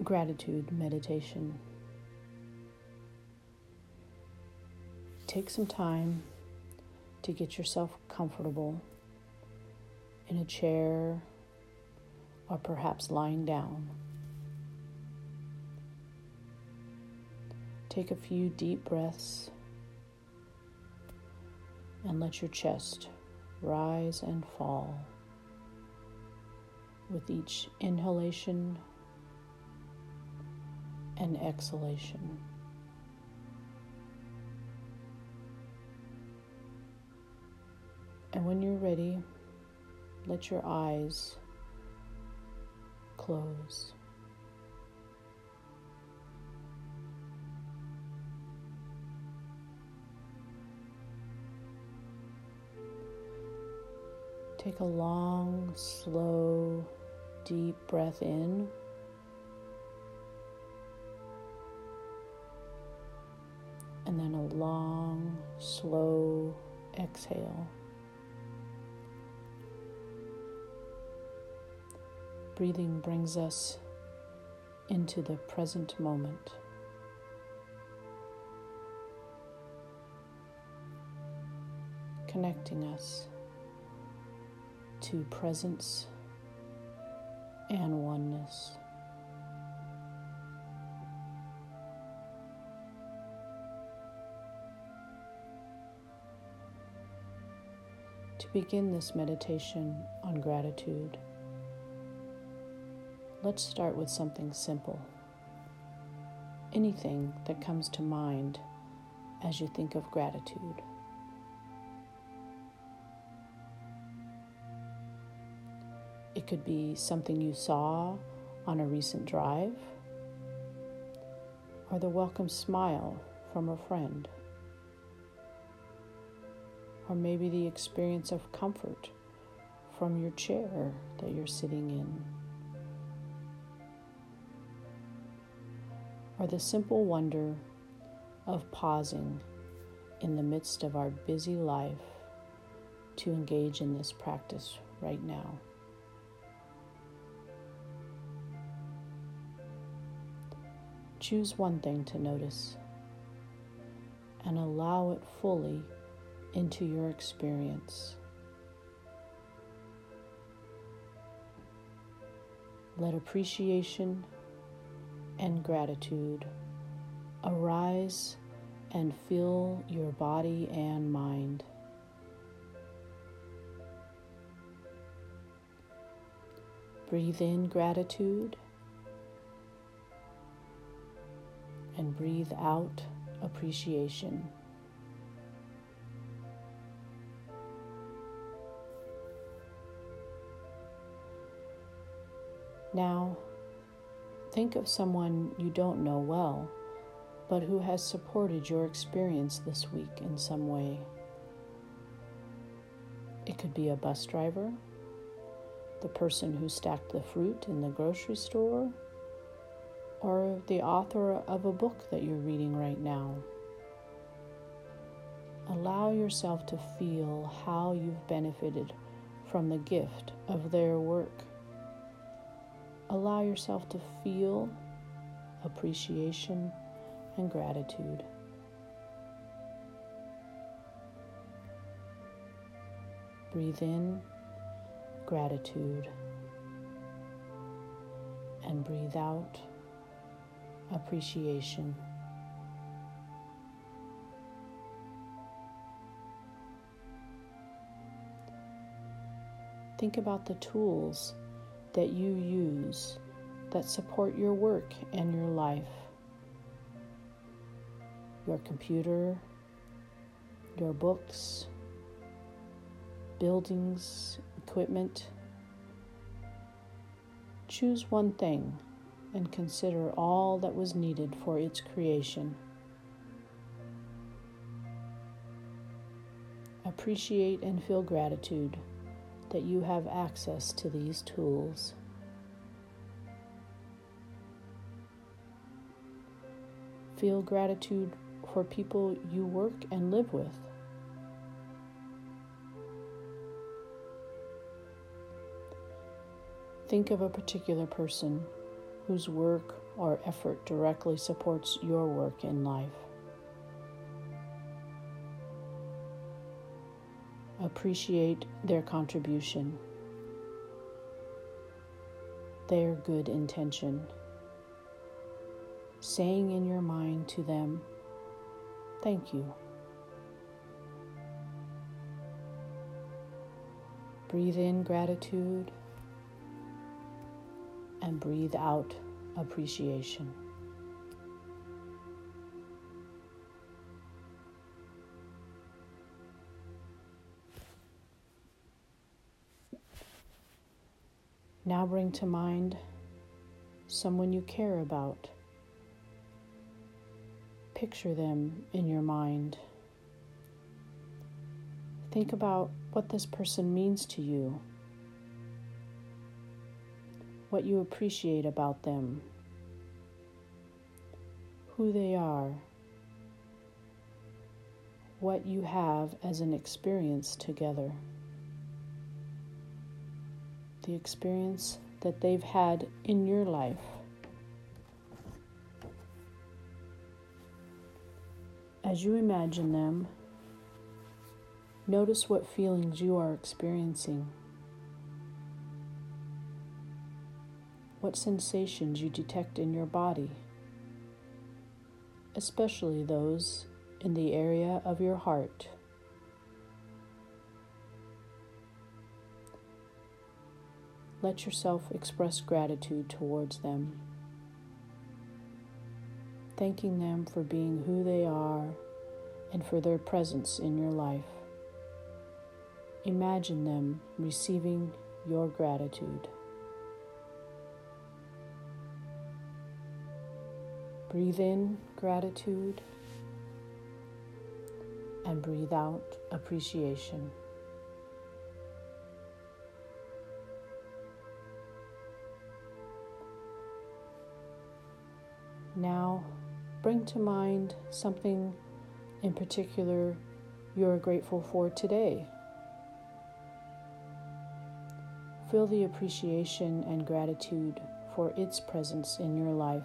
Gratitude meditation. Take some time to get yourself comfortable in a chair or perhaps lying down. Take a few deep breaths and let your chest rise and fall with each inhalation and exhalation. And when you're ready, let your eyes close. Take a long, slow, deep breath in. And then a long, slow exhale. Breathing brings us into the present moment. Connecting us to presence and oneness. To begin this meditation on gratitude, let's start with something simple. Anything that comes to mind as you think of gratitude. It could be something you saw on a recent drive, or the welcome smile from a friend, or maybe the experience of comfort from your chair that you're sitting in, or the simple wonder of pausing in the midst of our busy life to engage in this practice right now. Choose one thing to notice and allow it fully into your experience. Let appreciation and gratitude arise and fill your body and mind. Breathe in gratitude and breathe out appreciation. Now, think of someone you don't know well, but who has supported your experience this week in some way. It could be a bus driver, the person who stacked the fruit in the grocery store, or the author of a book that you're reading right now. Allow yourself to feel how you've benefited from the gift of their work. Allow yourself to feel appreciation and gratitude. Breathe in gratitude and breathe out appreciation. Think about the tools that you use that support your work and your life. Your computer, your books, buildings, equipment. Choose one thing and consider all that was needed for its creation. Appreciate and feel gratitude that you have access to these tools. Feel gratitude for people you work and live with. Think of a particular person whose work or effort directly supports your work in life. Appreciate their contribution, their good intention, saying in your mind to them, "Thank you." Breathe in gratitude and breathe out appreciation. Now bring to mind someone you care about. Picture them in your mind. Think about what this person means to you, what you appreciate about them, who they are, what you have as an experience together, the experience that they've had in your life. As you imagine them, notice what feelings you are experiencing, what sensations you detect in your body, especially those in the area of your heart. Let yourself express gratitude towards them, thanking them for being who they are and for their presence in your life. Imagine them receiving your gratitude. Breathe in gratitude and breathe out appreciation. Now, bring to mind something in particular you're grateful for today. Feel the appreciation and gratitude for its presence in your life.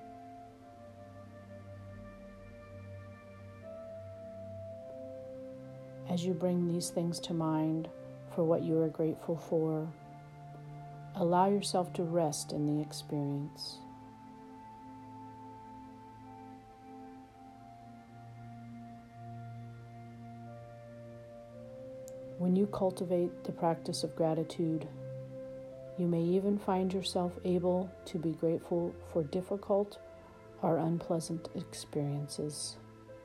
As you bring these things to mind for what you are grateful for, allow yourself to rest in the experience. When you cultivate the practice of gratitude, you may even find yourself able to be grateful for difficult or unpleasant experiences.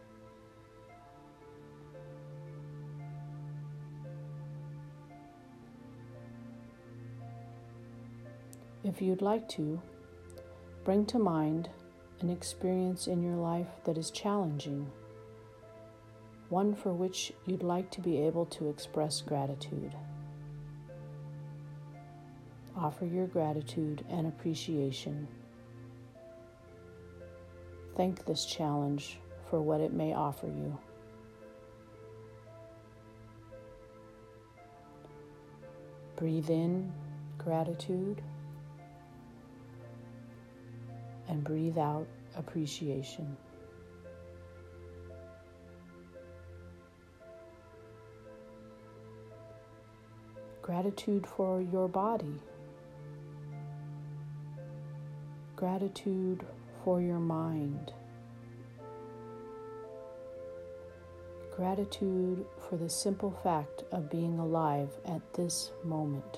If you'd like to, bring to mind an experience in your life that is challenging, one for which you'd like to be able to express gratitude. Offer your gratitude and appreciation. Thank this challenge for what it may offer you. Breathe in gratitude and breathe out appreciation. Gratitude for your body. Gratitude for your mind. Gratitude for the simple fact of being alive at this moment.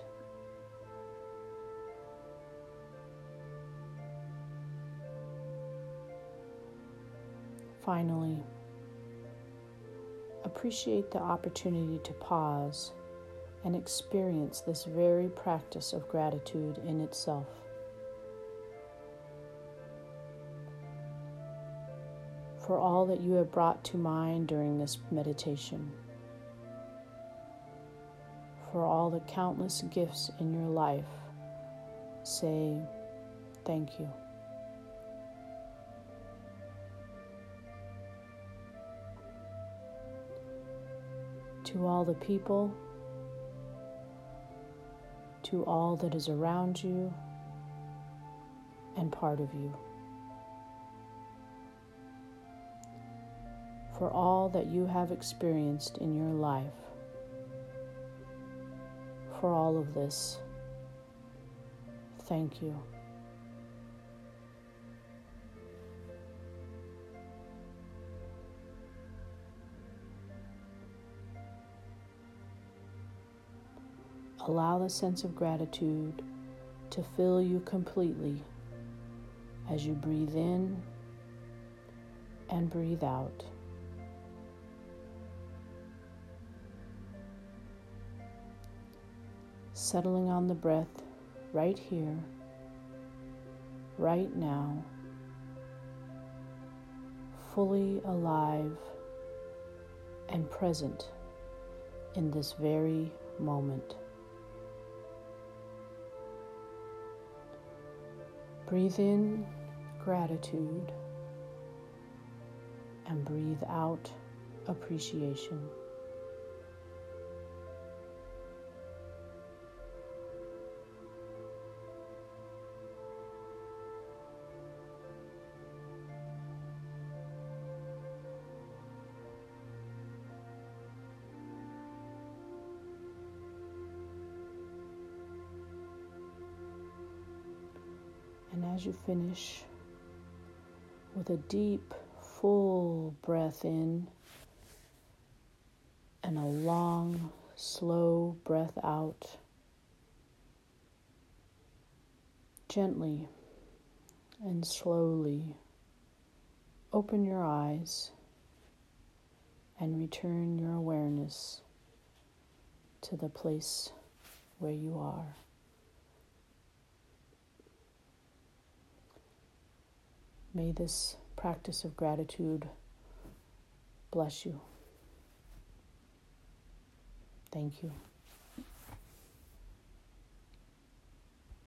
Finally, appreciate the opportunity to pause and experience this very practice of gratitude in itself. For all that you have brought to mind during this meditation, for all the countless gifts in your life, say thank you. To all the people, to all that is around you and part of you, for all that you have experienced in your life. For all of this, thank you. Allow the sense of gratitude to fill you completely as you breathe in and breathe out. Settling on the breath right here, right now, fully alive and present in this very moment. Breathe in gratitude and breathe out appreciation. And as you finish, with a deep, full breath in and a long, slow breath out, gently and slowly open your eyes and return your awareness to the place where you are. May this practice of gratitude bless you. Thank you.